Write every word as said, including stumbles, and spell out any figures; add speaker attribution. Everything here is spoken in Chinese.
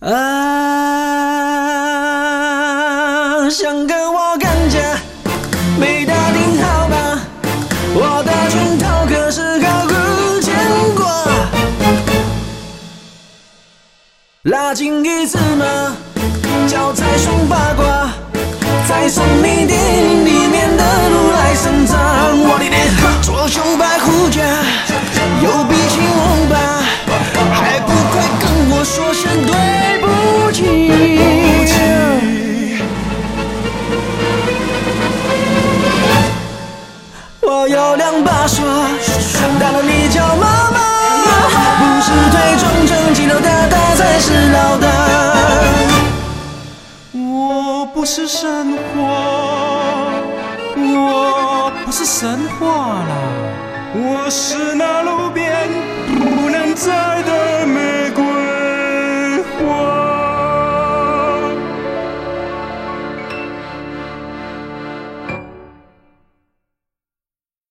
Speaker 1: 啊，想跟我干架，没打听好吧？我的拳头可是考古见过。拉近一字马，脚踩双八卦，再送你电影里面的如来神掌。我的天，左胸白虎甲，右比青龙吧，还不快跟我说声对不起？我有两把刷，打了你叫妈妈，不是腿壮壮肌肉大大才是老大。
Speaker 2: 我不是神话，我不是神话啦，我是那路边不能摘的玫瑰花。